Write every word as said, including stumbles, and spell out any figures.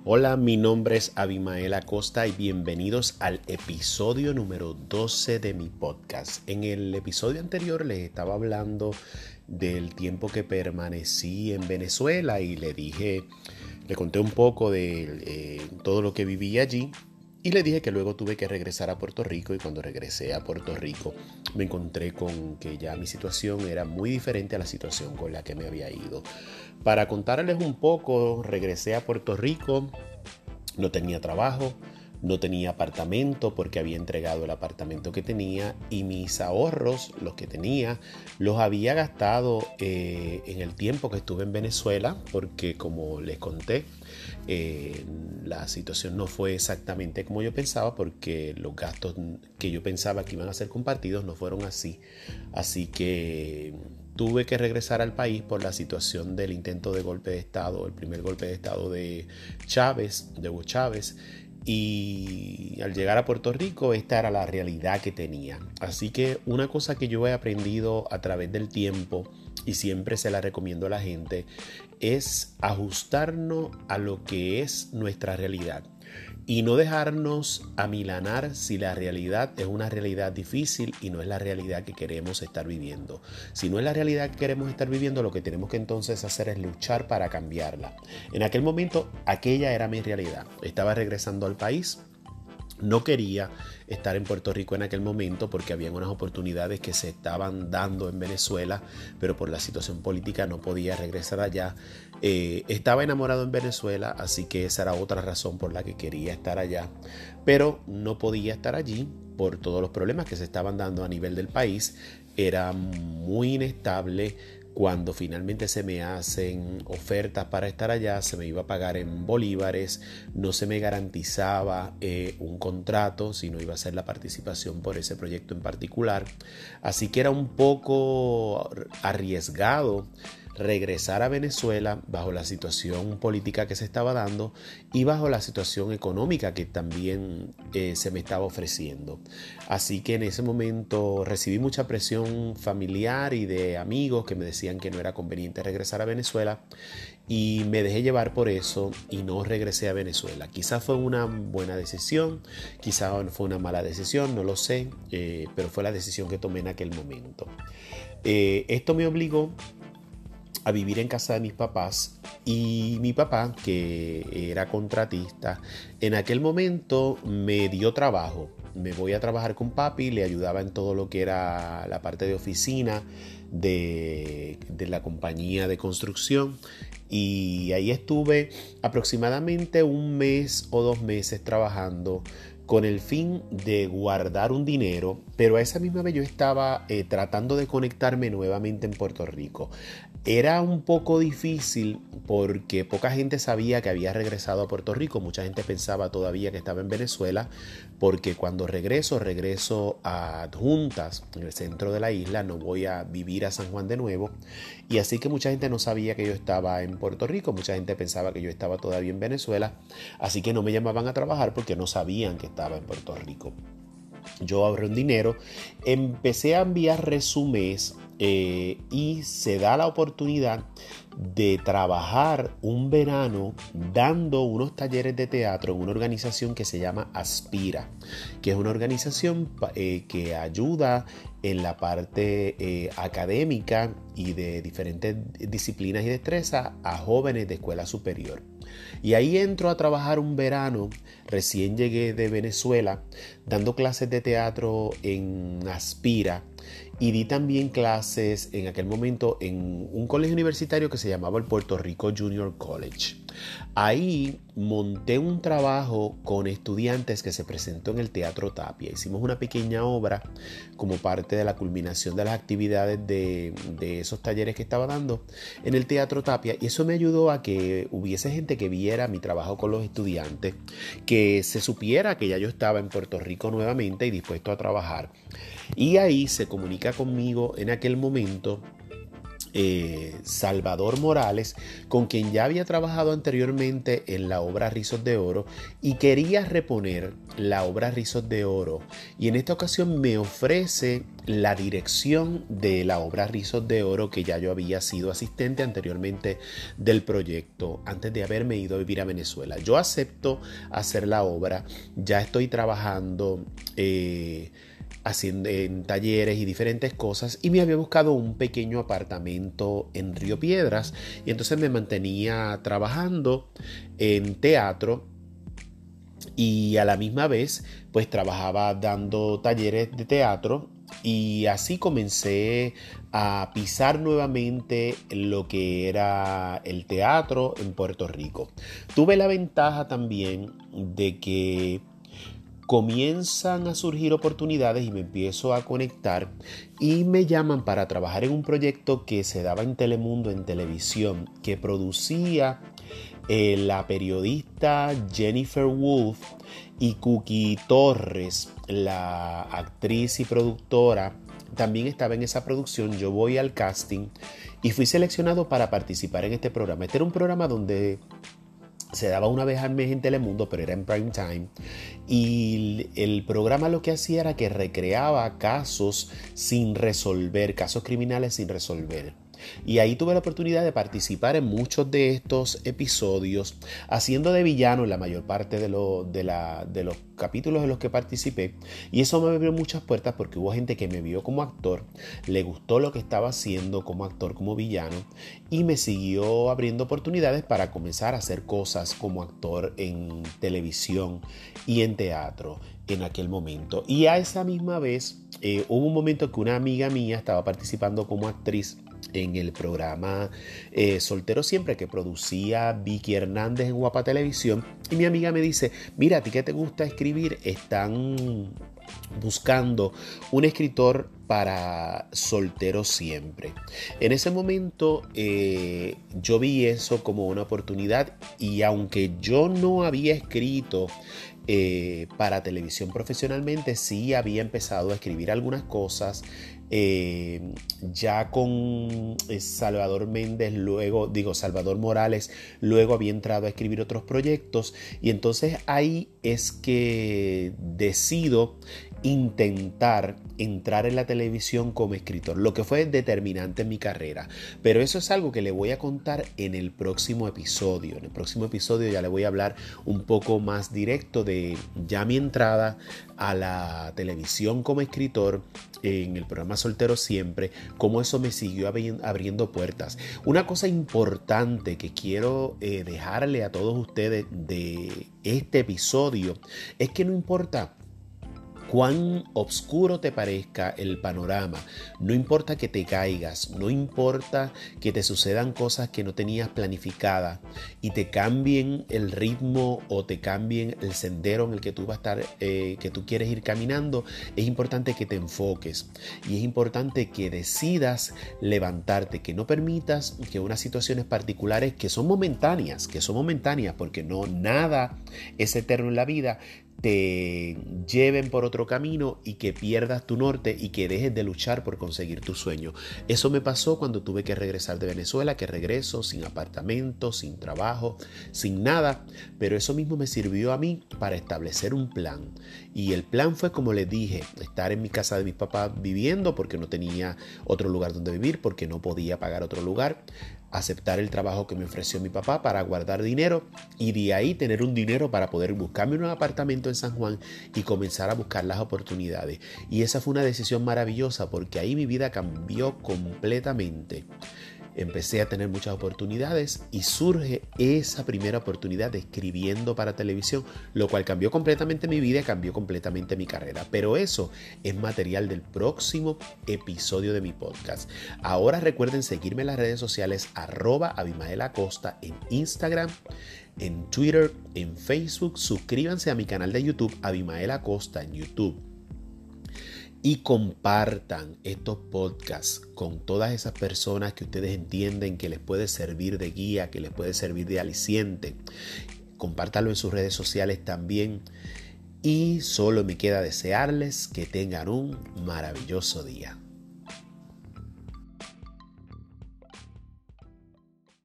Hola, mi nombre es Abimael Acosta y bienvenidos al episodio número doce de mi podcast. En el episodio anterior les estaba hablando del tiempo que permanecí en Venezuela y le dije, le conté un poco de eh, todo lo que viví allí. Y le dije que luego tuve que regresar a Puerto Rico y cuando regresé a Puerto Rico me encontré con que ya mi situación era muy diferente a la situación con la que me había ido. Para contarles un poco, regresé a Puerto Rico, no tenía trabajo, no tenía apartamento porque había entregado el apartamento que tenía y mis ahorros, los que tenía, los había gastado eh, en el tiempo que estuve en Venezuela porque como les conté, eh, la situación no fue exactamente como yo pensaba porque los gastos que yo pensaba que iban a ser compartidos no fueron así. Así que tuve que regresar al país por la situación del intento de golpe de Estado, el primer golpe de Estado de Chávez, de Hugo Chávez. Y al llegar a Puerto Rico, esta era la realidad que tenía. Así que una cosa que yo he aprendido a través del tiempo y siempre se la recomiendo a la gente es ajustarnos a lo que es nuestra realidad y no dejarnos amilanar si la realidad es una realidad difícil y no es la realidad que queremos estar viviendo. Si no es la realidad que queremos estar viviendo, lo que tenemos que entonces hacer es luchar para cambiarla. En aquel momento, aquella era mi realidad. Estaba regresando al país. No quería estar en Puerto Rico en aquel momento porque había unas oportunidades que se estaban dando en Venezuela, pero por la situación política no podía regresar allá. Eh, estaba enamorado en Venezuela, así que esa era otra razón por la que quería estar allá, pero no podía estar allí por todos los problemas que se estaban dando a nivel del país. Era muy inestable. Cuando finalmente se me hacen ofertas para estar allá, se me iba a pagar en bolívares, no se me garantizaba eh, un contrato, sino iba a ser la participación por ese proyecto en particular. Así que era un poco arriesgado regresar a Venezuela bajo la situación política que se estaba dando y bajo la situación económica que también eh, se me estaba ofreciendo. Así que en ese momento recibí mucha presión familiar y de amigos que me decían que no era conveniente regresar a Venezuela y me dejé llevar por eso y no regresé a Venezuela. Quizás fue una buena decisión, quizás fue una mala decisión, no lo sé, eh, pero fue la decisión que tomé en aquel momento. Eh, esto me obligó a vivir en casa de mis papás y mi papá, que era contratista, en aquel momento me dio trabajo. Me voy a trabajar con papi, le ayudaba en todo lo que era la parte de oficina de, de la compañía de construcción y ahí estuve aproximadamente un mes o dos meses trabajando con el fin de guardar un dinero, pero a esa misma vez yo estaba eh, tratando de conectarme nuevamente en Puerto Rico. Era un poco difícil porque poca gente sabía que había regresado a Puerto Rico, mucha gente pensaba todavía que estaba en Venezuela, porque cuando regreso, regreso a Adjuntas, en el centro de la isla, no voy a vivir a San Juan de nuevo, y así que mucha gente no sabía que yo estaba en Puerto Rico, mucha gente pensaba que yo estaba todavía en Venezuela, así que no me llamaban a trabajar porque no sabían que estaba en Puerto Rico. Yo ahorré un dinero, empecé a enviar resúmenes eh, y se da la oportunidad de trabajar un verano dando unos talleres de teatro en una organización que se llama Aspira, que es una organización eh, que ayuda en la parte eh, académica y de diferentes disciplinas y destrezas a jóvenes de escuela superior. Y ahí entro a trabajar un verano, recién llegué de Venezuela, dando clases de teatro en Aspira y di también clases en aquel momento en un colegio universitario que se llamaba el Puerto Rico Junior College. Ahí monté un trabajo con estudiantes que se presentó en el Teatro Tapia. Hicimos una pequeña obra como parte de la culminación de las actividades de, de esos talleres que estaba dando en el Teatro Tapia y eso me ayudó a que hubiese gente que viera mi trabajo con los estudiantes, que se supiera que ya yo estaba en Puerto Rico nuevamente y dispuesto a trabajar. Y ahí se comunica conmigo en aquel momento eh, Salvador Morales, con quien ya había trabajado anteriormente en la obra Rizos de Oro y quería reponer la obra Rizos de Oro, y en esta ocasión me ofrece la dirección de la obra Rizos de Oro, que ya yo había sido asistente anteriormente del proyecto antes de haberme ido a vivir a Venezuela. Yo acepto hacer la obra, ya estoy trabajando eh, haciendo en talleres y diferentes cosas, y me había buscado un pequeño apartamento en Río Piedras, y entonces me mantenía trabajando en teatro y a la misma vez pues trabajaba dando talleres de teatro, y así comencé a pisar nuevamente lo que era el teatro en Puerto Rico. Tuve la ventaja también de que comienzan a surgir oportunidades y me empiezo a conectar y me llaman para trabajar en un proyecto que se daba en Telemundo, en televisión, que producía eh, la periodista Jennifer Wolf y Cookie Torres, la actriz y productora. También estaba en esa producción. Yo voy al casting y fui seleccionado para participar en este programa. Este era un programa donde se daba una vez al mes en Telemundo, pero era en prime time, y el programa lo que hacía era que recreaba casos sin resolver, casos criminales sin resolver. Y ahí tuve la oportunidad de participar en muchos de estos episodios, haciendo de villano en la mayor parte de, lo, de, la, de los capítulos en los que participé. Y eso me abrió muchas puertas porque hubo gente que me vio como actor, le gustó lo que estaba haciendo como actor, como villano, y me siguió abriendo oportunidades para comenzar a hacer cosas como actor en televisión y en teatro en aquel momento. Y a esa misma vez eh, hubo un momento que una amiga mía estaba participando como actriz en el programa eh, Soltero Siempre, que producía Vicky Hernández en Guapa Televisión, y mi amiga me dice: mira, ¿a ti qué te gusta escribir? Están buscando un escritor para Soltero Siempre. En ese momento eh, yo vi eso como una oportunidad, y aunque yo no había escrito eh, para televisión profesionalmente, sí había empezado a escribir algunas cosas. Eh, ya con Salvador Méndez, luego digo Salvador Morales, luego había entrado a escribir otros proyectos, y entonces ahí es que decido intentar entrar en la televisión como escritor, lo que fue determinante en mi carrera. Pero eso es algo que le voy a contar en el próximo episodio. En el próximo episodio ya le voy a hablar un poco más directo de ya mi entrada a la televisión como escritor en el programa Soltero Siempre, cómo eso me siguió abriendo puertas. Una cosa importante que quiero eh, dejarle a todos ustedes de este episodio es que no importa cuán oscuro te parezca el panorama, no importa que te caigas, no importa que te sucedan cosas que no tenías planificadas y te cambien el ritmo o te cambien el sendero en el que tú vas a estar, eh, que tú quieres ir caminando, es importante que te enfoques y es importante que decidas levantarte, que no permitas que unas situaciones particulares que son momentáneas, que son momentáneas porque no nada es eterno en la vida, te lleven por otro camino y que pierdas tu norte y que dejes de luchar por conseguir tu sueño. Eso me pasó cuando tuve que regresar de Venezuela, que regreso sin apartamento, sin trabajo, sin nada, pero eso mismo me sirvió a mí para establecer un plan. Y el plan fue, como les dije, estar en mi casa de mis papás viviendo porque no tenía otro lugar donde vivir, porque no podía pagar otro lugar, aceptar el trabajo que me ofreció mi papá para guardar dinero y de ahí tener un dinero para poder buscarme un apartamento en San Juan y comenzar a buscar las oportunidades. Y esa fue una decisión maravillosa porque ahí mi vida cambió completamente. Empecé a tener muchas oportunidades y surge esa primera oportunidad de escribiendo para televisión, lo cual cambió completamente mi vida y cambió completamente mi carrera. Pero eso es material del próximo episodio de mi podcast. Ahora recuerden seguirme en las redes sociales arroba Abimael Acosta en Instagram, en Twitter, en Facebook. Suscríbanse a mi canal de YouTube Abimael Acosta en YouTube. Y compartan estos podcasts con todas esas personas que ustedes entienden que les puede servir de guía, que les puede servir de aliciente. Compártanlo en sus redes sociales también. Y solo me queda desearles que tengan un maravilloso día.